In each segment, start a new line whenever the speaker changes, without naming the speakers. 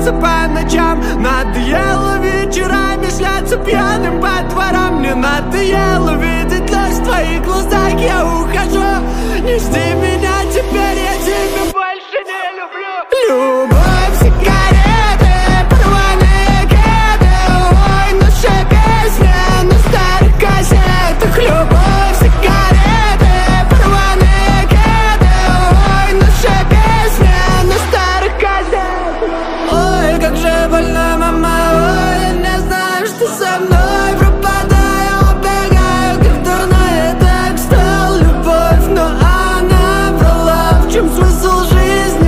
загоняться по ночам. Надоело вечерами шляться пьяным по дворам. Мне надоело видеть ложь в твоих глазах. Я ухожу, не жди меня теперь, я тебя больше не люблю. Любовь, сигареты, порванные кеды. Ой, наша песня на старых кассетах. Любовь, сигареты, порванные кеды. Ой, наша песня на старых кассетах. Ой, как же больно, мама, ой, я не знаю, что со мной. Пропадаю, убегаю, как дурная, так стал любовь. Но она врала, в чем смысл жизни,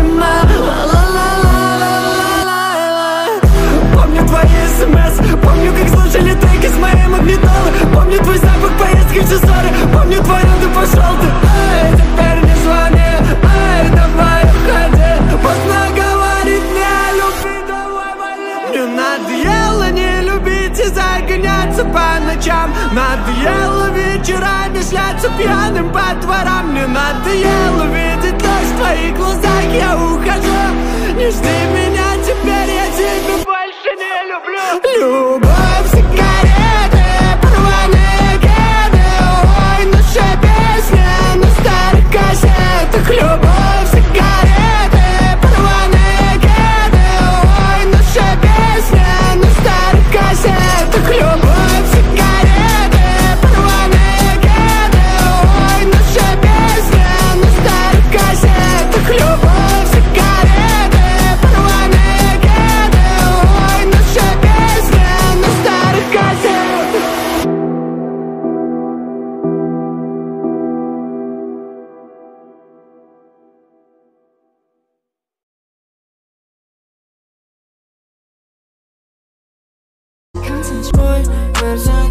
помню твои смс, помню, как слушали треки с моей магнитолы. Помню твой запах поездки в Чесоре. Помню твой ты пошел ты. Эй, теперь не звони, эй, давай уходи. Поздно говорить не люби, давай вали. Мне надоело не любить и загоняться по ночам. Надоело вечерами шляться пьяным по дворам. Мне надоело видеть ложь в твоих глазах. Я ухожу, не жди меня теперь, я тебя больше не люблю. Любовь, сигареты, порванные кеды. Ой, наша песня на старых кассетах. Любовь, сигареты, порванные кеды. Ой, наша песня на старых кассетах. Любовь, сигареты, порванные кеды. Ой, наша песня на старых кассетах. Любовь, сигареты, порванные кеды. Ой, наша песня на старых кассетах. Мой мерзавец.